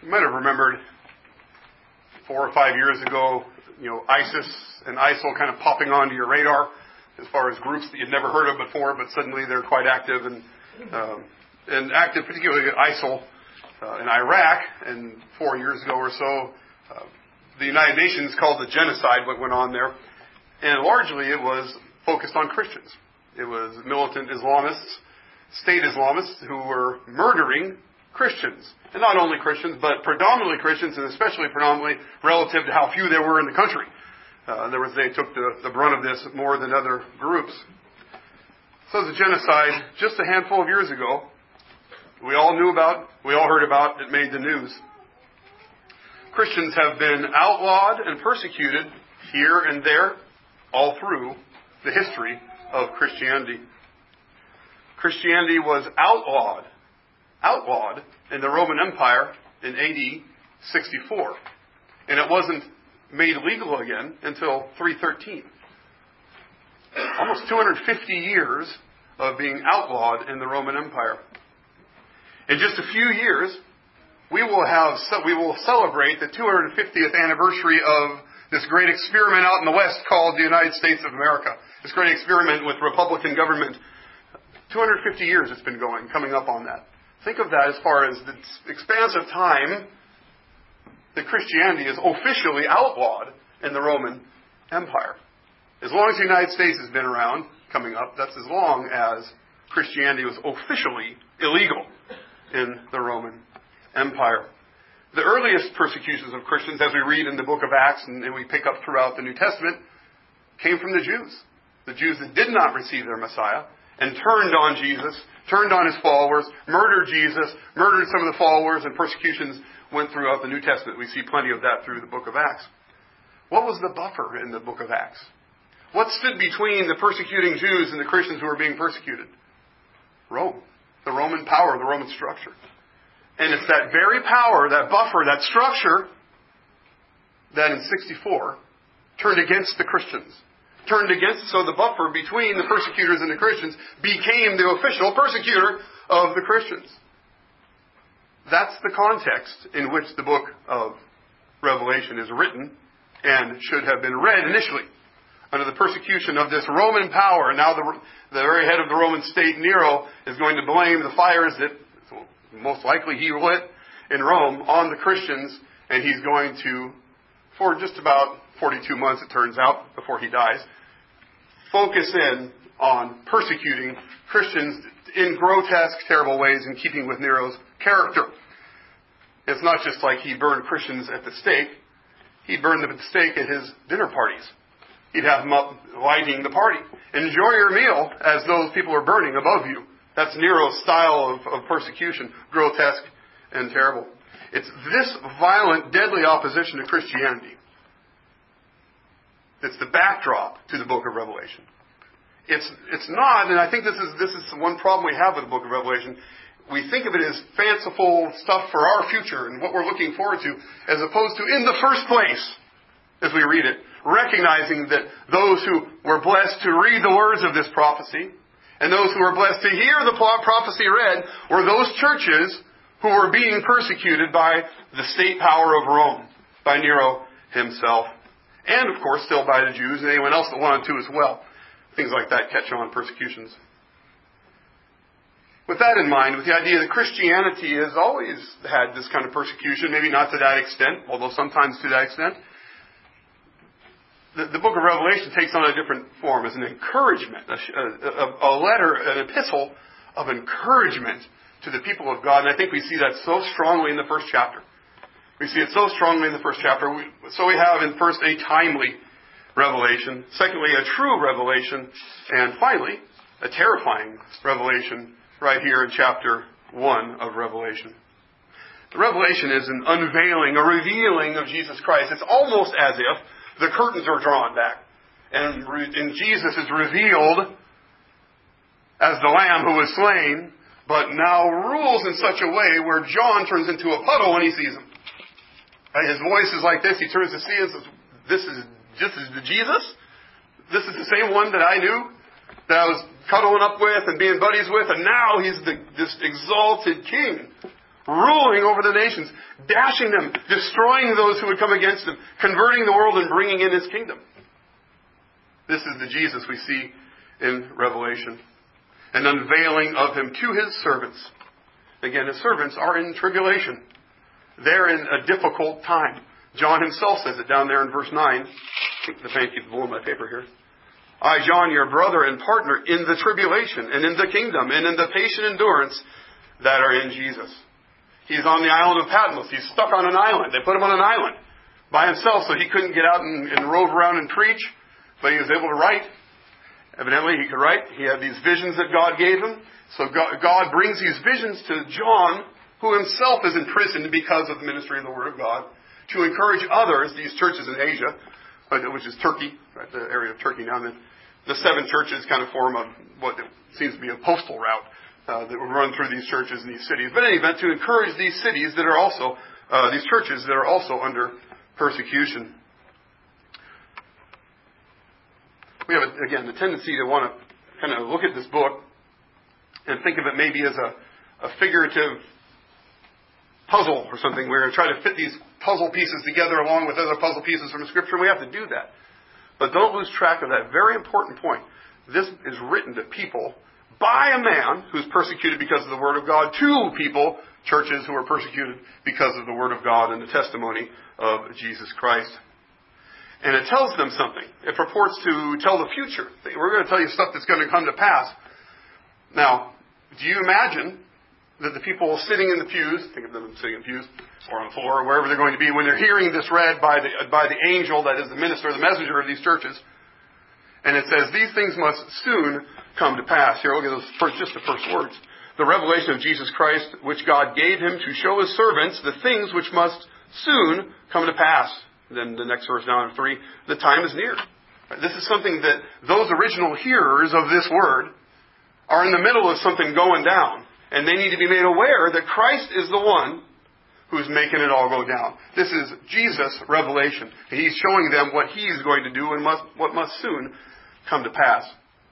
You might have remembered 4 or 5 years ago, ISIS and ISIL kind of popping onto your radar as far as groups that you'd never heard of before, but suddenly they're quite active and active, particularly ISIL in Iraq. And 4 years ago or so, the United Nations called the genocide what went on there, and largely it was focused on Christians. It was militant Islamists, state Islamists, who were murdering Christians. And not only Christians, but predominantly Christians, and especially predominantly relative to how few there were in the country. In other words, they took the brunt of this more than other groups. So the genocide, just a handful of years ago, we all knew about, we all heard about, it made the news. Christians have been outlawed and persecuted here and there, all through the history of Christianity. Christianity was outlawed in the Roman Empire in AD 64. And it wasn't made legal again until 313. Almost 250 years of being outlawed in the Roman Empire. In just a few years, we will celebrate the 250th anniversary of this great experiment out in the West called the United States of America. This great experiment with Republican government. 250 years it's been going, coming up on that. Think of that as far as the expanse of time that Christianity is officially outlawed in the Roman Empire. As long as the United States has been around, coming up, that's as long as Christianity was officially illegal in the Roman Empire. The earliest persecutions of Christians, as we read in the book of Acts and we pick up throughout the New Testament, came from the Jews. The Jews that did not receive their Messiah and turned on Jesus, turned on his followers, murdered Jesus, murdered some of the followers, and persecutions went throughout the New Testament. We see plenty of that through the book of Acts. What was the buffer in the book of Acts? What stood between the persecuting Jews and the Christians who were being persecuted? Rome. The Roman power, the Roman structure. And it's that very power, that buffer, that structure, that in 64 turned against the Christians. So the buffer between the persecutors and the Christians became the official persecutor of the Christians. That's the context in which the book of Revelation is written and should have been read initially. Under the persecution of this Roman power, now the very head of the Roman state, Nero, is going to blame the fires that most likely he lit in Rome on the Christians, and he's going to, for just about 42 months it turns out, before he dies, focus in on persecuting Christians in grotesque, terrible ways in keeping with Nero's character. It's not just like he burned Christians at the stake. He burned them at the stake at his dinner parties. He'd have them up lighting the party. Enjoy your meal as those people are burning above you. That's Nero's style of persecution, grotesque and terrible. It's this violent, deadly opposition to Christianity that's the backdrop to the book of Revelation. It's not, and I think this is one problem we have with the book of Revelation. We think of it as fanciful stuff for our future and what we're looking forward to, as opposed to in the first place, as we read it, recognizing that those who were blessed to read the words of this prophecy and those who were blessed to hear the prophecy read were those churches who were being persecuted by the state power of Rome, by Nero himself, and of course still by the Jews and anyone else that wanted to as well. Things like that catch on persecutions. With that in mind, with the idea that Christianity has always had this kind of persecution, maybe not to that extent, although sometimes to that extent, the book of Revelation takes on a different form as an encouragement, a letter, an epistle of encouragement to the people of God. And I think we see that so strongly in the first chapter. We see it so strongly in the first chapter. So we have in first a timely revelation, secondly a true revelation, and finally a terrifying revelation right here in chapter 1 of Revelation. The revelation is an unveiling, a revealing of Jesus Christ. It's almost as if the curtains are drawn back and Jesus is revealed as the Lamb who was slain, but now rules in such a way where John turns into a puddle when he sees him. His voice is like this. He turns to see and says, This is the Jesus? This is the same one that I knew, that I was cuddling up with and being buddies with, and now he's this exalted king. ruling over the nations, dashing them, destroying those who would come against him, converting the world and bringing in his kingdom. This is the Jesus we see in Revelation. An unveiling of him to his servants. Again, his servants are in tribulation. They're in a difficult time. John himself says it down there in verse 9. I think the fan keeps blowing my paper here. I, John, your brother and partner in the tribulation and in the kingdom and in the patient endurance that are in Jesus. He's on the island of Patmos. He's stuck on an island. They put him on an island by himself so he couldn't get out and rove around and preach, but he was able to write. Evidently, he could write. He had these visions that God gave him. So God brings these visions to John, who himself is imprisoned because of the ministry of the Word of God, to encourage others, these churches in Asia, which is Turkey, right, the area of Turkey now. And the 7 churches kind of form what seems to be a postal route that would run through these churches and these cities. But in any event, to encourage these cities that are also, these churches that are also under persecution. We have, again, the tendency to want to kind of look at this book and think of it maybe as a figurative puzzle or something. We're going to try to fit these puzzle pieces together along with other puzzle pieces from Scripture. We have to do that. But don't lose track of that very important point. This is written to people by a man who's persecuted because of the Word of God, to people, churches who are persecuted because of the Word of God and the testimony of Jesus Christ. And it tells them something. It purports to tell the future. We're going to tell you stuff that's going to come to pass. Now, do you imagine that the people sitting in the pews, think of them sitting in pews, or on the floor, or wherever they're going to be, when they're hearing this read by the angel that is the minister, the messenger of these churches, and it says, these things must soon come to pass. Here, look at those just the first words. The revelation of Jesus Christ, which God gave him to show his servants the things which must soon come to pass. Then the next verse down in 3, the time is near. This is something that those original hearers of this word are in the middle of something going down. And they need to be made aware that Christ is the one who's making it all go down. This is Jesus' revelation. He's showing them what he's going to do and what must soon come to pass.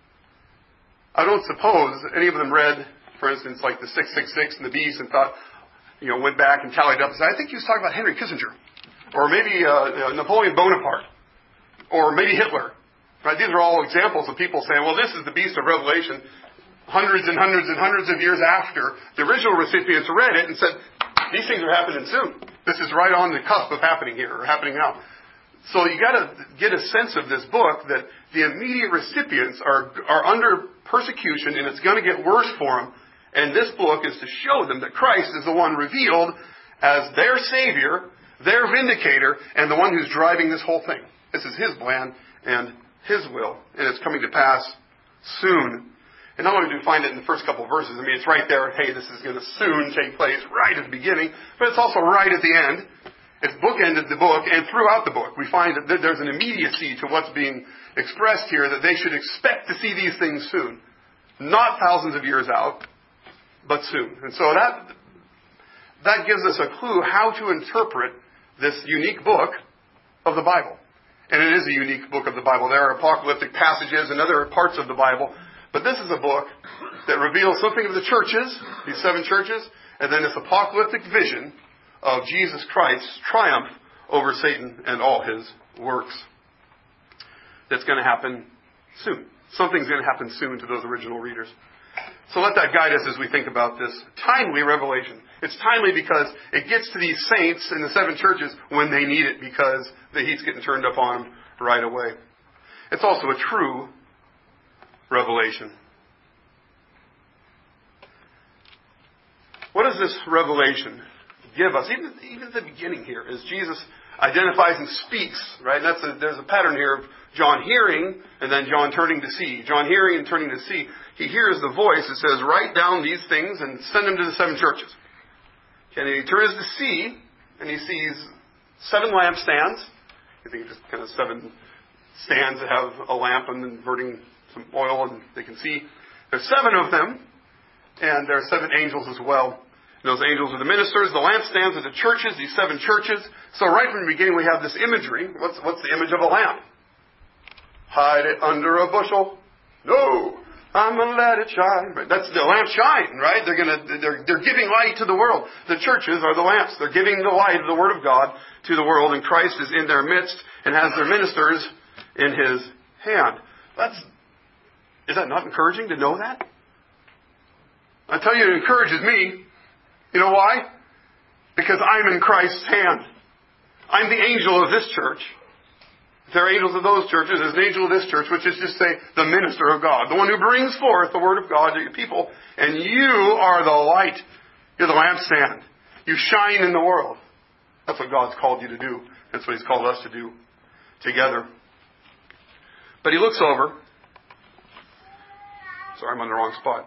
I don't suppose any of them read, for instance, like the 666 and the beast and thought, went back and tallied up and said, I think he was talking about Henry Kissinger. Or maybe Napoleon Bonaparte. Or maybe Hitler. Right? These are all examples of people saying, well, this is the beast of Revelation. Hundreds and hundreds and hundreds of years after the original recipients read it and said, these things are happening soon. This is right on the cusp of happening here, or happening now. So you got to get a sense of this book that the immediate recipients are under persecution, and it's going to get worse for them. And this book is to show them that Christ is the one revealed as their Savior, their vindicator, and the one who's driving this whole thing. This is his plan and his will, and it's coming to pass soon. And not only do we find it in the first couple of verses, it's right there, hey, this is going to soon take place right at the beginning, but it's also right at the end. It's bookended the book, and throughout the book, we find that there's an immediacy to what's being expressed here, that they should expect to see these things soon. Not thousands of years out, but soon. And so that gives us a clue how to interpret this unique book of the Bible. And it is a unique book of the Bible. There are apocalyptic passages and other parts of the Bible, but this is a book that reveals something of the churches, these 7 churches, and then this apocalyptic vision of Jesus Christ's triumph over Satan and all his works. That's going to happen soon. Something's going to happen soon to those original readers. So let that guide us as we think about this timely revelation. It's timely because it gets to these saints in the 7 churches when they need it, because the heat's getting turned up on them right away. It's also a true revelation. What does this revelation give us? Even at the beginning here, as Jesus identifies and speaks, right? There's a pattern here of John hearing and then John turning to see. John hearing and turning to see. He hears the voice that says, write down these things and send them to the 7 churches. And he turns to see, and he sees 7 lampstands. I think just kind of 7 stands that have a lamp and then burning some oil, and they can see. There's 7 of them, and there are 7 angels as well. And those angels are the ministers, the lampstands are the churches, these 7 churches. So right from the beginning we have this imagery. What's the image of a lamp? Hide it under a bushel? No! I'm going to let it shine. Right? That's the lamp shine, right? They're giving light to the world. The churches are the lamps. They're giving the light of the Word of God to the world, and Christ is in their midst and has their ministers in His hand. Is that not encouraging to know that? I tell you, it encourages me. You know why? Because I'm in Christ's hand. I'm the angel of this church. If there are angels of those churches, there's an angel of this church, which is just say, the minister of God. The one who brings forth the Word of God to your people. And you are the light. You're the lampstand. You shine in the world. That's what God's called you to do. That's what He's called us to do together. But He looks over. Sorry, I'm on the wrong spot.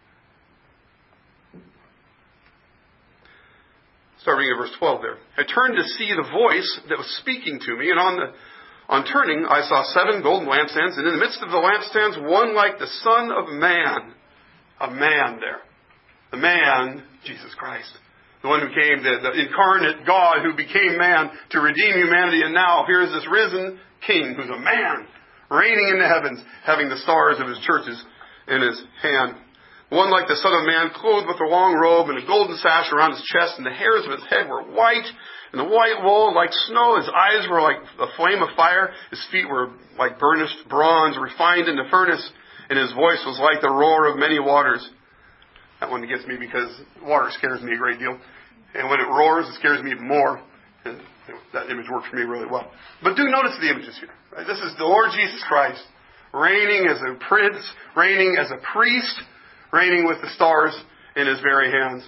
Start reading at verse 12 there. I turned to see the voice that was speaking to me, and on turning, I saw 7 golden lampstands, and in the midst of the lampstands, one like the Son of Man. A man there. The man, Jesus Christ. The one who came, the incarnate God who became man to redeem humanity. And now here's this risen King who's a man, reigning in the heavens, having the stars of His churches in His hand. One like the Son of Man, clothed with a long robe and a golden sash around His chest, and the hairs of His head were white, and the white wool like snow. His eyes were like a flame of fire. His feet were like burnished bronze, refined in the furnace, and His voice was like the roar of many waters. That one gets me because water scares me a great deal. And when it roars, it scares me even more. And that image works for me really well. But do notice the images here. Right? This is the Lord Jesus Christ, reigning as a prince, reigning as a priest, reigning with the stars in His very hands.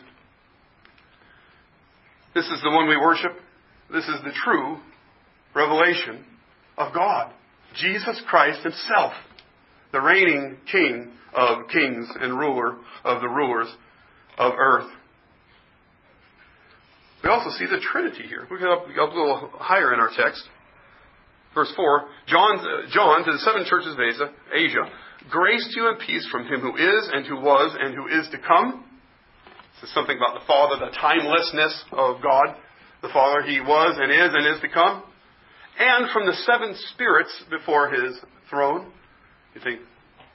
This is the one we worship. This is the true revelation of God. Jesus Christ Himself, the reigning King of kings and ruler of the rulers of earth. We also see the Trinity here. We go up a little higher in our text. Verse 4, John to the 7 churches of Asia, grace to you and peace from Him who is and who was and who is to come. This is something about the Father, the timelessness of God. The Father, He was and is to come. And from the 7 spirits before His throne. You think,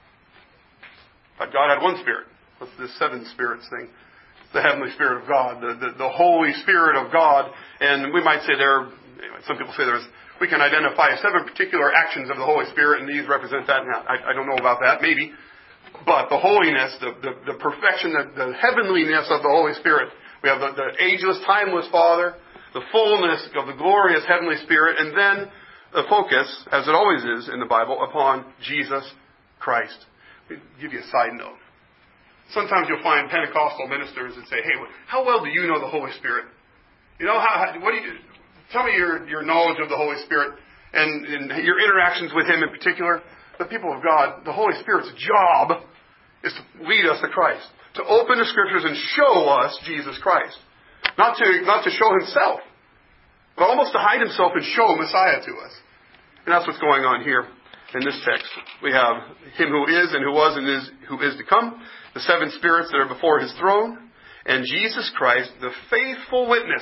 but God had one Spirit. What's this 7 spirits thing? It's the heavenly Spirit of God, the Holy Spirit of God. And we might say some people say we can identify 7 particular actions of the Holy Spirit, and these represent that. Now, I don't know about that, maybe. But the holiness, the perfection, the heavenliness of the Holy Spirit. We have the ageless, timeless Father, the fullness of the glorious heavenly Spirit, and then the focus, as it always is in the Bible, upon Jesus Christ. Let me give you a side note. Sometimes you'll find Pentecostal ministers that say, hey, how well do you know the Holy Spirit? You know, tell me your knowledge of the Holy Spirit and your interactions with Him in particular. The people of God, the Holy Spirit's job is to lead us to Christ. To open the Scriptures and show us Jesus Christ. Not to show Himself, but almost to hide Himself and show Messiah to us. And that's what's going on here in this text. We have Him who is and who was and who is to come. The 7 spirits that are before His throne. And Jesus Christ, the faithful witness.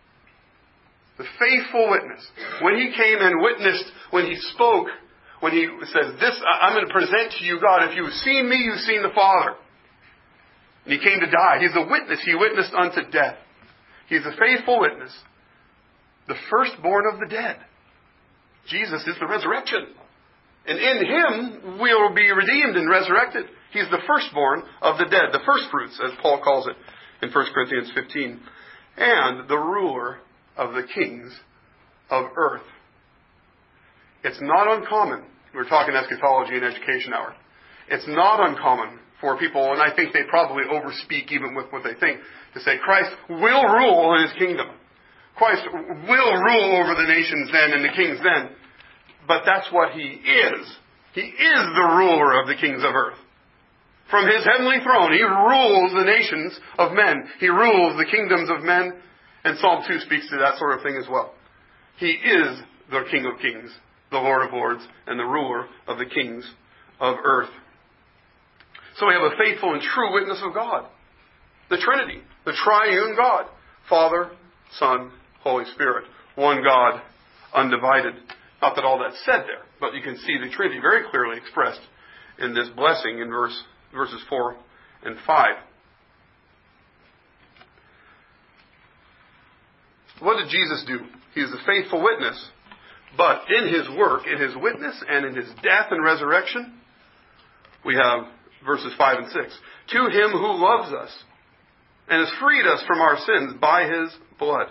The faithful witness. When He came and witnessed, when He spoke, when He says, I'm going to present to you God. If you've seen me, you've seen the Father. And He came to die. He's a witness. He witnessed unto death. He's a faithful witness. The firstborn of the dead. Jesus is the resurrection. And in Him, we'll be redeemed and resurrected. He's the firstborn of the dead. The firstfruits, as Paul calls it in 1 Corinthians 15. And the ruler of the kings of earth. It's not uncommon. We're talking eschatology and education hour. It's not uncommon for people, and I think they probably overspeak even with what they think, to say Christ will rule in His kingdom. Christ will rule over the nations then and the kings then. But that's what He is. He is the ruler of the kings of earth. From His heavenly throne, He rules the nations of men. He rules the kingdoms of men. And Psalm 2 speaks to that sort of thing as well. He is the King of kings, the Lord of lords, and the ruler of the kings of earth. So we have a faithful and true witness of God. The Trinity, the triune God. Father, Son, Holy Spirit. One God, undivided. Not that all that's said there, but you can see the Trinity very clearly expressed in this blessing in verses 4 and 5. What did Jesus do? He is a faithful witness, but in His work, in His witness, and in His death and resurrection, we have verses 5 and 6. To Him who loves us and has freed us from our sins by His blood.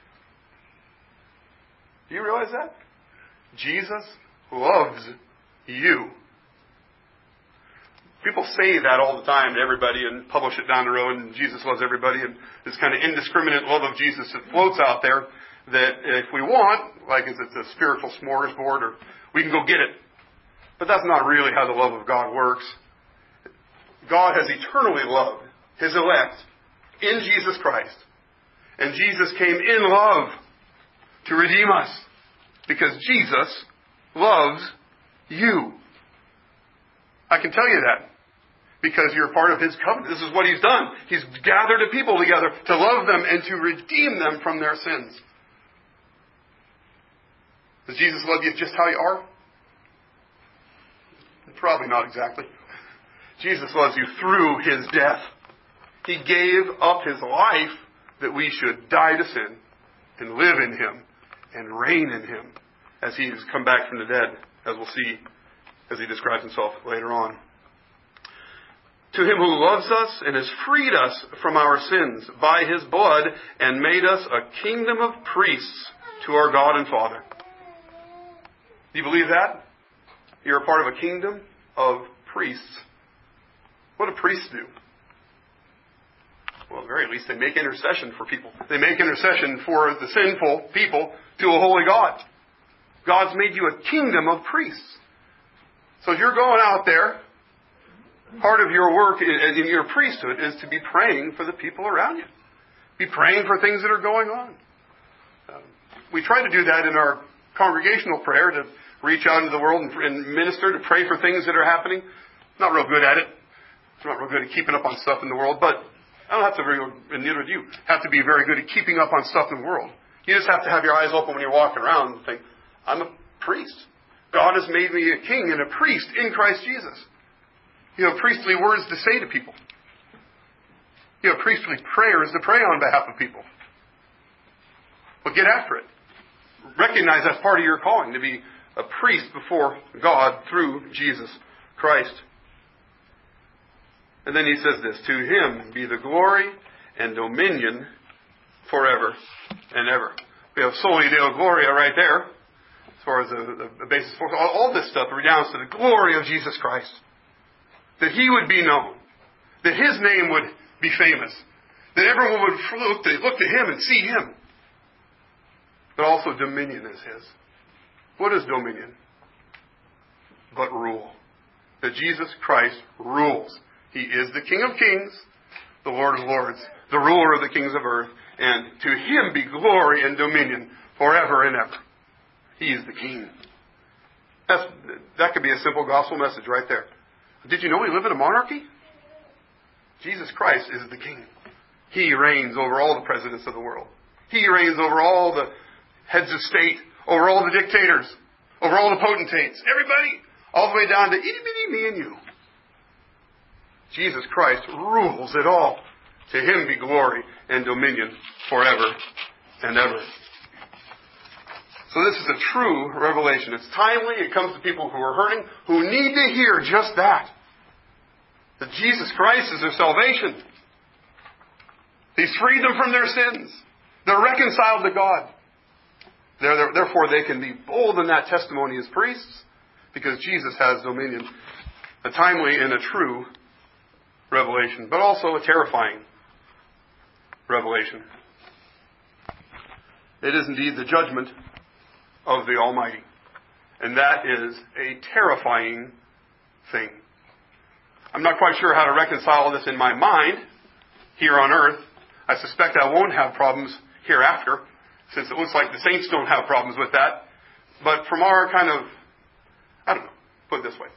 Do you realize that? Jesus loves you. People say that all the time to everybody and publish it down the road, and Jesus loves everybody, and this kind of indiscriminate love of Jesus that floats out there that if we want, like it's a spiritual smorgasbord, or we can go get it. But that's not really how the love of God works. God has eternally loved His elect in Jesus Christ. And Jesus came in love to redeem us. Because Jesus loves you. I can tell you that. Because you're part of His covenant. This is what He's done. He's gathered a people together to love them and to redeem them from their sins. Does Jesus love you just how you are? Probably not exactly. Jesus loves you through His death. He gave up His life that we should die to sin and live in Him and reign in Him as He has come back from the dead, as we'll see as He describes Himself later on. To Him who loves us and has freed us from our sins by His blood and made us a kingdom of priests to our God and Father. Do you believe that? You're a part of a kingdom of priests. What do priests do? Well, at the very least, they make intercession for people. They make intercession for the sinful people to a holy God. God's made you a kingdom of priests. So if you're going out there, part of your work in your priesthood is to be praying for the people around you. Be praying for things that are going on. We try to do that in our congregational prayer, to reach out into the world and minister, to pray for things that are happening. Not real good at it. I'm not real good at keeping up on stuff in the world, but I don't have to, and neither do you, have to be very good at keeping up on stuff in the world. You just have to have your eyes open when you're walking around and think, I'm a priest. God has made me a king and a priest in Christ Jesus. You have priestly words to say to people. You have priestly prayers to pray on behalf of people. But get after it. Recognize that's part of your calling, to be a priest before God through Jesus Christ. And then he says this, to Him be the glory and dominion forever and ever. We have Soli Deo Gloria right there, as far as the basis for all this stuff redounds to the glory of Jesus Christ. That He would be known. That His name would be famous. That everyone would look to Him and see Him. But also dominion is His. What is dominion? But rule. That Jesus Christ rules. He is the King of kings, the Lord of lords, the ruler of the kings of earth, and to Him be glory and dominion forever and ever. He is the King. That could be a simple gospel message right there. Did you know we live in a monarchy? Jesus Christ is the King. He reigns over all the presidents of the world. He reigns over all the heads of state, over all the dictators, over all the potentates, everybody, all the way down to itty-bitty me and you. Jesus Christ rules it all. To Him be glory and dominion forever and ever. So this is a true revelation. It's timely. It comes to people who are hurting, who need to hear just that. That Jesus Christ is their salvation. He's freed them from their sins. They're reconciled to God. Therefore, they can be bold in that testimony as priests, because Jesus has dominion. A timely and a true revelation, but also a terrifying revelation. It is indeed the judgment of the Almighty. And that is a terrifying thing. I'm not quite sure how to reconcile this in my mind here on earth. I suspect I won't have problems hereafter, since it looks like the saints don't have problems with that. But from our kind of, put it this way,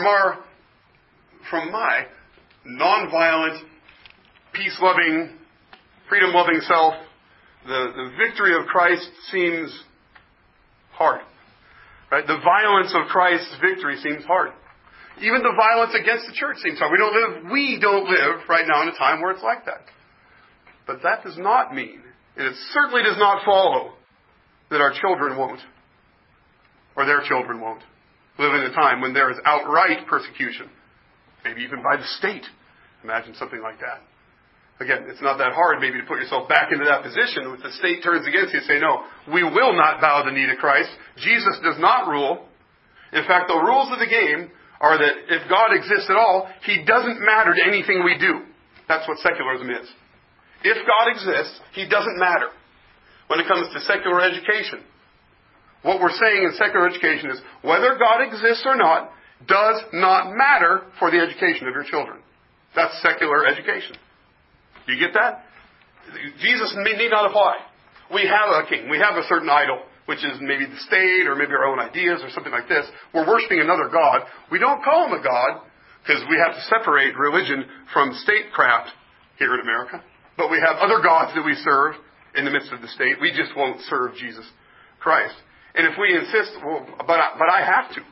from my nonviolent, peace-loving, freedom-loving self, the victory of Christ seems hard. Right? The violence of Christ's victory seems hard. Even the violence against the church seems hard. We don't live right now in a time where it's like that. But that does not mean, and it certainly does not follow, that our children won't, or their children won't, live in a time when there is outright persecution, maybe even by the state. Imagine something like that. Again, it's not that hard maybe to put yourself back into that position. If the state turns against you, say, no, we will not bow the knee to Christ. Jesus does not rule. In fact, the rules of the game are that if God exists at all, He doesn't matter to anything we do. That's what secularism is. If God exists, He doesn't matter. When it comes to secular education, what we're saying in secular education is whether God exists or not does not matter for the education of your children. That's secular education. Do you get that? Jesus need not apply. We have a king. We have a certain idol, which is maybe the state or maybe our own ideas or something like this. We're worshiping another God. We don't call him a God because we have to separate religion from statecraft here in America. But we have other gods that we serve in the midst of the state. We just won't serve Jesus Christ. And if we insist, well, but I have to.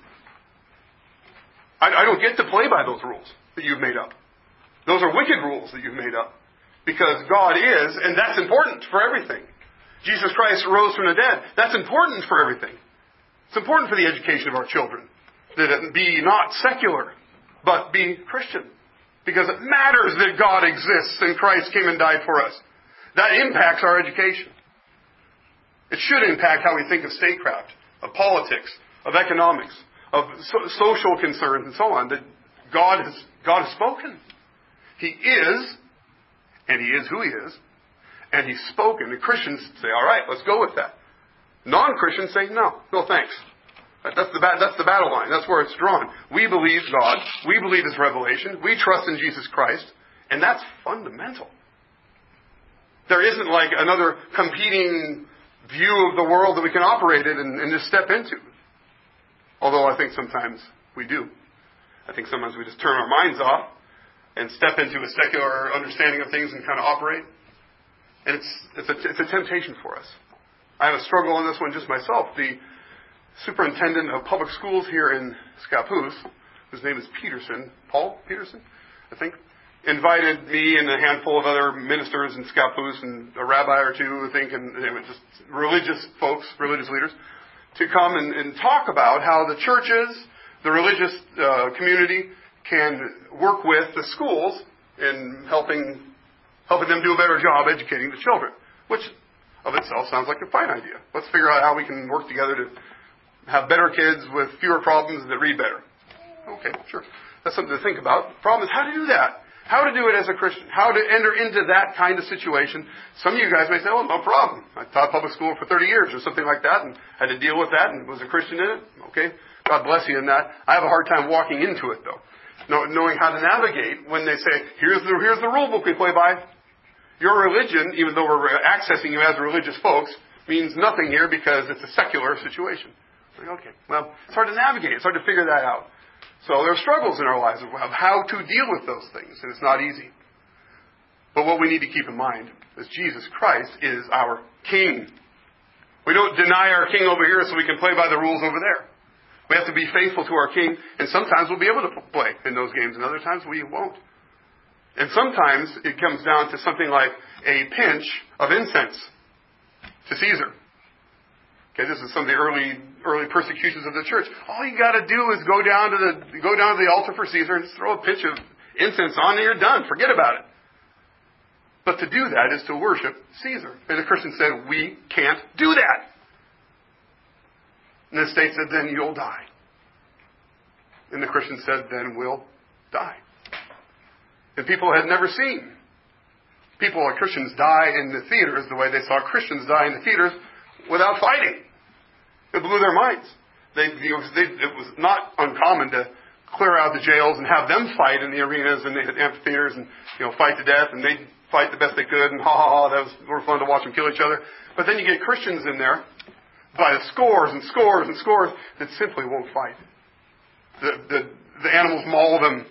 I don't get to play by those rules that you've made up. Those are wicked rules that you've made up. Because God is, and that's important for everything. Jesus Christ rose from the dead. That's important for everything. It's important for the education of our children. That it be not secular, but be Christian. Because it matters that God exists and Christ came and died for us. That impacts our education. It should impact how we think of statecraft, of politics, of economics, of social concerns and so on. That God has spoken. He is, and He is who He is, and He's spoken. And Christians say, all right, let's go with that. Non-Christians say, no thanks. That's the battle line. That's where it's drawn. We believe God. We believe His revelation. We trust in Jesus Christ. And that's fundamental. There isn't like another competing view of the world that we can operate in and just step into. Although I think sometimes we do. I think sometimes we just turn our minds off and step into a secular understanding of things and kind of operate. And it's a temptation for us. I have a struggle on this one just myself. The superintendent of public schools here in Scappoose, whose name is Peterson, Paul Peterson, I think, invited me and a handful of other ministers in Scappoose and a rabbi or two, I think, and just religious folks, religious leaders, to come and talk about how the churches, the religious community, can work with the schools in helping them do a better job educating the children, which of itself sounds like a fine idea. Let's figure out how we can work together to have better kids with fewer problems that read better. Okay, sure. That's something to think about. The problem is how to do that. How to do it as a Christian. How to enter into that kind of situation. Some of you guys may say, well, no problem. I taught public school for 30 years or something like that and had to deal with that and was a Christian in it. Okay, God bless you in that. I have a hard time walking into it, though. Knowing how to navigate when they say, here's the rule book we play by. Your religion, even though we're accessing you as religious folks, means nothing here because it's a secular situation. Okay, well, it's hard to navigate. It's hard to figure that out. So there are struggles in our lives of how to deal with those things, and it's not easy. But what we need to keep in mind is Jesus Christ is our King. We don't deny our King over here so we can play by the rules over there. We have to be faithful to our King, and sometimes we'll be able to play in those games, and other times we won't. And sometimes it comes down to something like a pinch of incense to Caesar. Okay, this is some of the early persecutions of the church. All you got to do is go down to the altar for Caesar and just throw a pinch of incense on, and you're done. Forget about it. But to do that is to worship Caesar. And the Christian said, we can't do that. And the state said, then you'll die. And the Christian said, then we'll die. And people had never seen people like Christians die in the theaters the way they saw Christians die in the theaters without fighting. It blew their minds. It was not uncommon to clear out the jails and have them fight in the arenas and the amphitheaters and fight to death, and they'd fight the best they could, and that was more fun to watch them kill each other. But then you get Christians in there by the scores and scores and scores that simply won't fight. The animals maul them.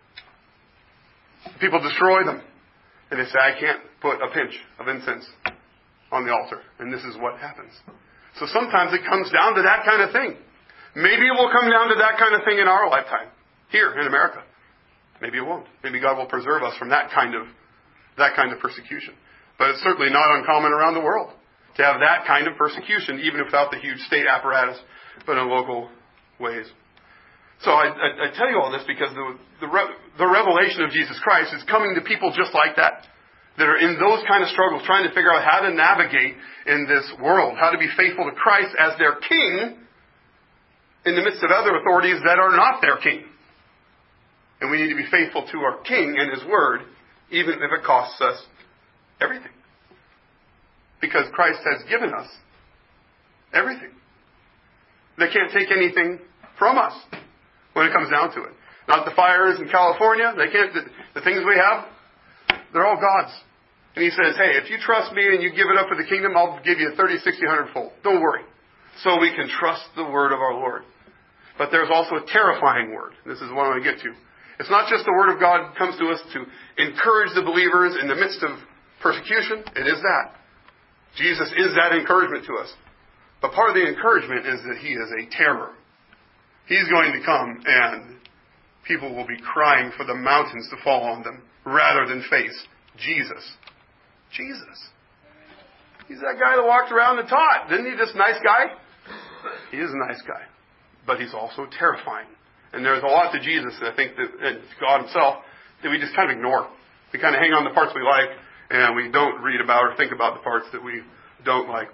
People destroy them. And they say, I can't put a pinch of incense on the altar. And this is what happens. So sometimes it comes down to that kind of thing. Maybe it will come down to that kind of thing in our lifetime. here in America. Maybe it won't. Maybe God will preserve us from that kind of persecution. But it's certainly not uncommon around the world to have that kind of persecution, even without the huge state apparatus, but in local ways. So I tell you all this because the revelation of Jesus Christ is coming to people just like that are in those kind of struggles, trying to figure out how to navigate in this world, how to be faithful to Christ as their king in the midst of other authorities that are not their king. And we need to be faithful to our king and his word, even if it costs us everything. Because Christ has given us everything. They can't take anything from us when it comes down to it. Not the fires in California. They can't. The things we have, they're all God's. And he says, hey, if you trust me and you give it up for the kingdom, I'll give you 30, 60, 100 fold. Don't worry. So we can trust the word of our Lord. But there's also a terrifying word. This is what I want to get to. It's not just the word of God comes to us to encourage the believers in the midst of persecution. It is that. Jesus is that encouragement to us. But part of the encouragement is that he is a terror. He's going to come and people will be crying for the mountains to fall on them rather than face Jesus. Jesus. He's that guy that walked around and taught. Isn't he this nice guy? He is a nice guy. But he's also terrifying. And there's a lot to Jesus, I think, and God himself, that we just kind of ignore. We kind of hang on the parts we like, and we don't read about or think about the parts that we don't like.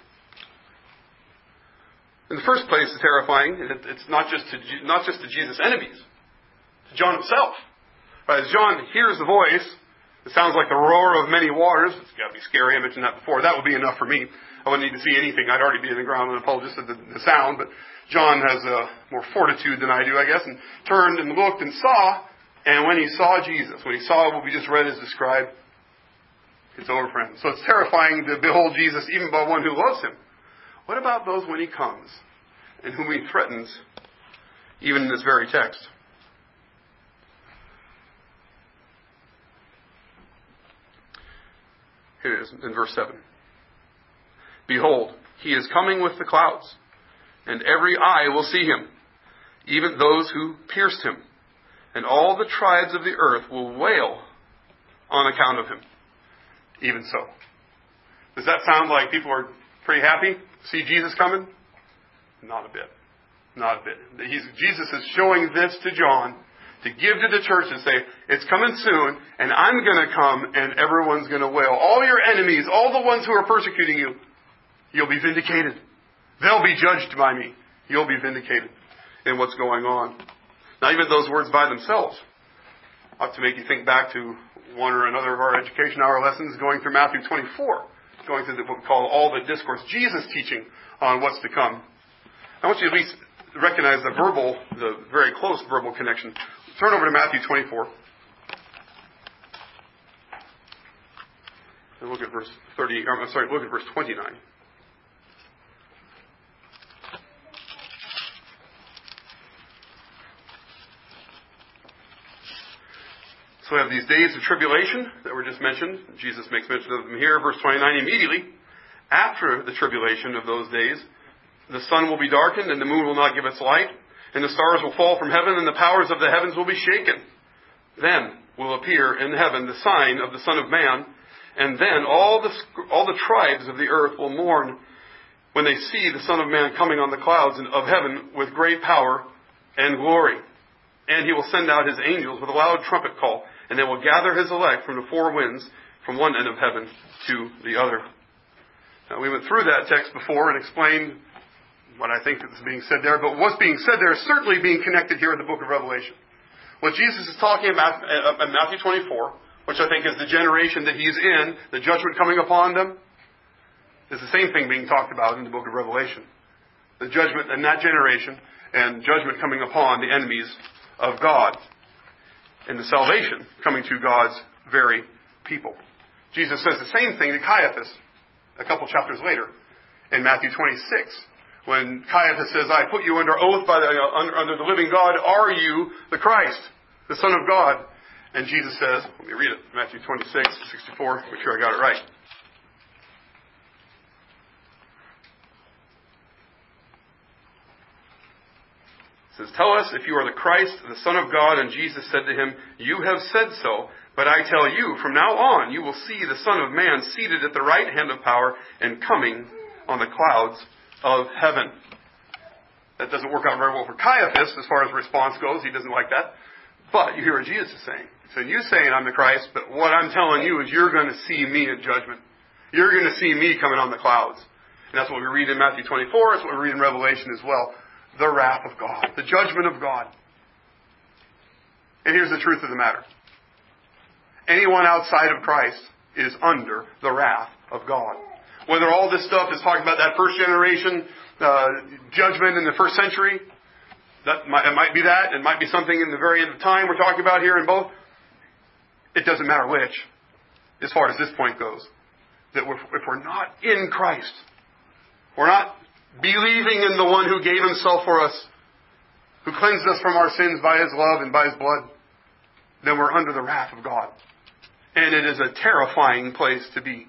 In the first place, it's terrifying. It's not just to Jesus' enemies, to John himself. Right, as John hears the voice, it sounds like the roar of many waters. It's got to be scary. I mentioned that before. That would be enough for me. I wouldn't need to see anything. I'd already be in the ground and apologist at the sound. But John has more fortitude than I do, I guess, and turned and looked and saw. And when he saw Jesus, when he saw what we just read as described, it's over for him. So it's terrifying to behold Jesus even by one who loves him. What about those when he comes and whom he threatens, even in this very text? Here it is in verse 7. Behold, he is coming with the clouds, and every eye will see him, even those who pierced him. And all the tribes of the earth will wail on account of him. Even so. Does that sound like people are pretty happy to see Jesus coming? Not a bit. Not a bit. Jesus is showing this to John to give to the church and say, it's coming soon, and I'm going to come, and everyone's going to wail. All your enemies, all the ones who are persecuting you, you'll be vindicated. They'll be judged by me. You'll be vindicated in what's going on. Now, even those words by themselves ought to make you think back to one or another of our education hour lessons going through Matthew 24, going through what we call all the discourse, Jesus teaching on what's to come. I want you to at least recognize the very close verbal connection. Turn over to Matthew 24. And look at verse 29. So we have these days of tribulation that were just mentioned. Jesus makes mention of them here. Verse 29, immediately after the tribulation of those days, the sun will be darkened and the moon will not give its light, and the stars will fall from heaven and the powers of the heavens will be shaken. Then will appear in heaven the sign of the Son of Man, and then all the tribes of the earth will mourn when they see the Son of Man coming on the clouds of heaven with great power and glory. And he will send out his angels with a loud trumpet call, and they will gather his elect from the four winds, from one end of heaven to the other. Now, we went through that text before and explained what I think is being said there, but what's being said there is certainly being connected here in the book of Revelation. What Jesus is talking about in Matthew 24, which I think is the generation that he's in, the judgment coming upon them, is the same thing being talked about in the book of Revelation. The judgment in that generation and judgment coming upon the enemies of God and the salvation coming to God's very people. Jesus says the same thing to Caiaphas a couple chapters later in Matthew 26. When Caiaphas says, I put you under oath under the living God, are you the Christ, the Son of God? And Jesus says, let me read it, Matthew 26, 64, make sure I got it right. It says, "Tell us if you are the Christ, the Son of God." And Jesus said to him, "You have said so, but I tell you, from now on you will see the Son of Man seated at the right hand of power and coming on the clouds of heaven." That doesn't work out very well for Caiaphas as far as response goes. He doesn't like that. But you hear what Jesus is saying. He said, "You saying I'm the Christ, but what I'm telling you is you're going to see me at judgment. You're going to see me coming on the clouds." And that's what we read in Matthew 24. That's what we read in Revelation as well. The wrath of God. The judgment of God. And here's the truth of the matter. Anyone outside of Christ is under the wrath of God. Whether all this stuff is talking about that first generation judgment in the first century, it might be that. It might be something in the very end of time we're talking about here in both. It doesn't matter which, as far as this point goes. That if we're not in Christ, we're not believing in the one who gave himself for us, who cleansed us from our sins by his love and by his blood, then we're under the wrath of God. And it is a terrifying place to be.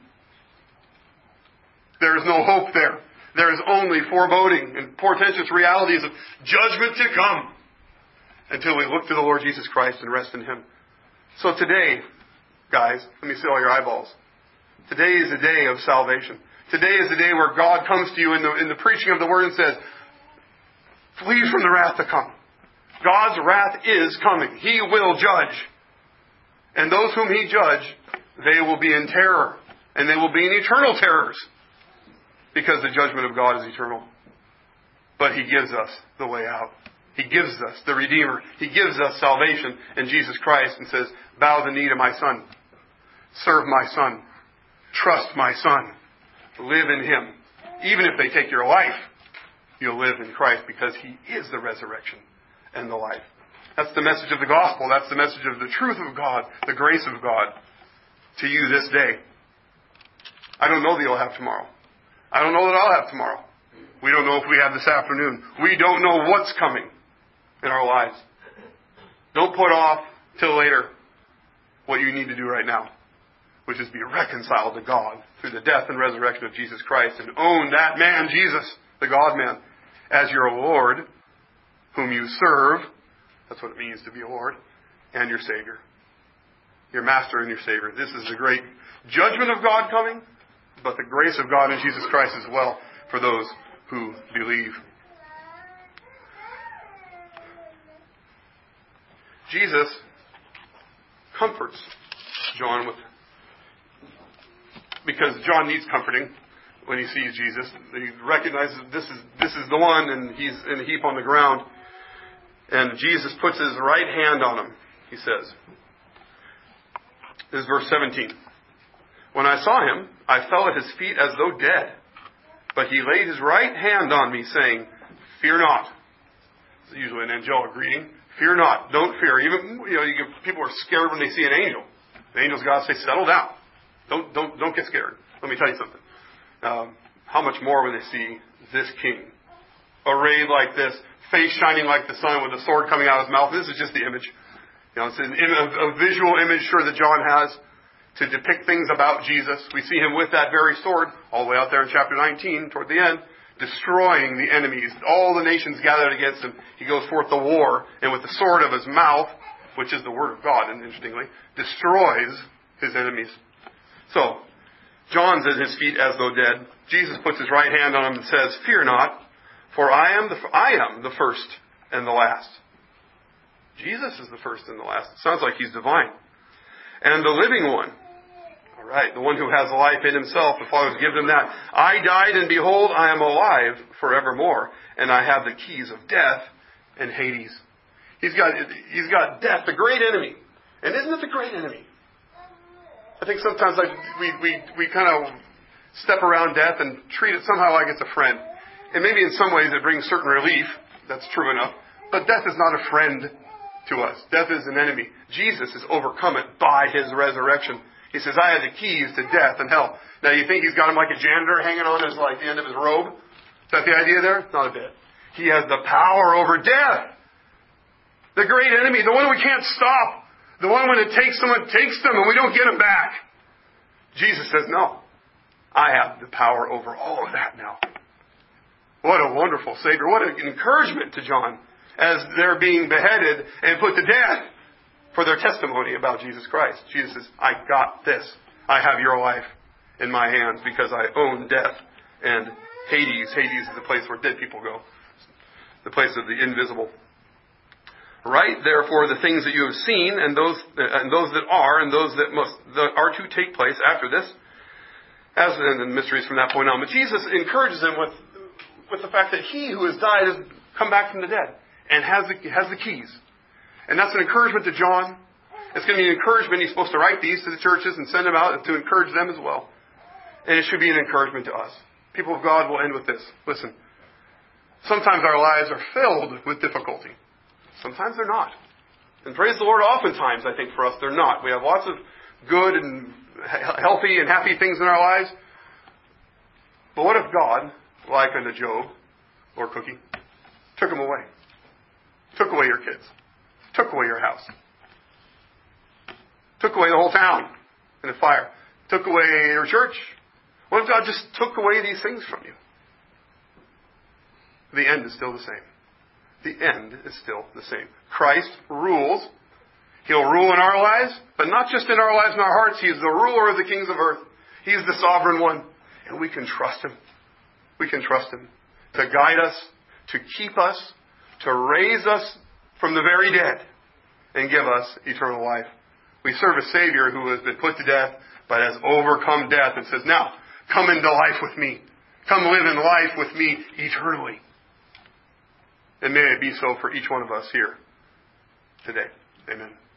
There is no hope there. There is only foreboding and portentous realities of judgment to come until we look to the Lord Jesus Christ and rest in him. So today, guys, let me see all your eyeballs. Today is a day of salvation. Today is the day where God comes to you in the preaching of the Word and says, "Flee from the wrath to come." God's wrath is coming. He will judge. And those whom he judge, they will be in terror. And they will be in eternal terrors. Because the judgment of God is eternal. But he gives us the way out. He gives us the Redeemer. He gives us salvation in Jesus Christ and says, "Bow the knee to my Son. Serve my Son. Trust my Son. Live in him. Even if they take your life, you'll live in Christ because he is the resurrection and the life." That's the message of the gospel. That's the message of the truth of God, the grace of God to you this day. I don't know that you'll have tomorrow. I don't know that I'll have tomorrow. We don't know if we have this afternoon. We don't know what's coming in our lives. Don't put off till later what you need to do right now, which is be reconciled to God through the death and resurrection of Jesus Christ and own that man, Jesus, the God-man, as your Lord, whom you serve. That's what it means to be a Lord, and your Savior. Your Master and your Savior. This is the great judgment of God coming, but the grace of God in Jesus Christ as well for those who believe. Jesus comforts John because John needs comforting when he sees Jesus. He recognizes this is the one, and he's in a heap on the ground. And Jesus puts his right hand on him, he says. This is verse 17. "When I saw him, I fell at his feet as though dead. But he laid his right hand on me, saying, 'Fear not.'" It's usually an angelic greeting. Fear not. Don't fear. Even people are scared when they see an angel. The angel's got to say, "Settle down. Don't get scared." Let me tell you something. How much more when they see this king, arrayed like this, face shining like the sun, with a sword coming out of his mouth. This is just the image. It's a visual image, sure, that John has to depict things about Jesus. We see him with that very sword, all the way out there in chapter 19, toward the end, destroying the enemies. All the nations gathered against him. He goes forth to war, and with the sword of his mouth, which is the word of God, and interestingly, destroys his enemies. So, John's at his feet as though dead. Jesus puts his right hand on him and says, "Fear not, for I am the first and the last." Jesus is the first and the last. It sounds like he's divine. "And the living one." All right, the one who has life in himself. The Father's given him that. "I died, and behold, I am alive forevermore, and I have the keys of death and Hades." He's got death, the great enemy. And isn't it the great enemy? I think sometimes we kind of step around death and treat it somehow like it's a friend. And maybe in some ways it brings certain relief. That's true enough. But death is not a friend to us. Death is an enemy. Jesus has overcome it by his resurrection. He says, "I have the keys to death and hell." Now, you think he's got him like a janitor hanging on his the end of his robe? Is that the idea there? Not a bit. He has the power over death. The great enemy, the one we can't stop. The one when it takes someone, takes them and we don't get them back. Jesus says, "No. I have the power over all of that now." What a wonderful Savior. What an encouragement to John. as they're being beheaded and put to death for their testimony about Jesus Christ. Jesus says, I got this. I have your life in my hands because I own death and Hades. Hades is the place where dead people go. The place of the invisible. Right? Therefore, the things that you have seen and those that are and those that are to take place after this, as in the mysteries from that point on. But Jesus encourages them with the fact that He who has died has come back from the dead and has the keys. And that's an encouragement to John. It's going to be an encouragement. He's supposed to write these to the churches and send them out to encourage them as well. And it should be an encouragement to us. People of God will end with this. Listen, sometimes our lives are filled with difficulty. Sometimes they're not. And praise the Lord, oftentimes, I think for us, they're not. We have lots of good and healthy and happy things in our lives. But what if God, like unto Job, or Cookie, took them away? Took away your kids. Took away your house. Took away the whole town in a fire. Took away your church. What if God just took away these things from you? The end is still the same. The end is still the same. Christ rules. He'll rule in our lives, but not just in our lives and our hearts. He is the ruler of the kings of earth. He is the sovereign one. And we can trust Him. We can trust Him to guide us, to keep us, to raise us from the very dead and give us eternal life. We serve a Savior who has been put to death, but has overcome death and says, now, come into life with me. Come live in life with me eternally. And may it be so for each one of us here today. Amen.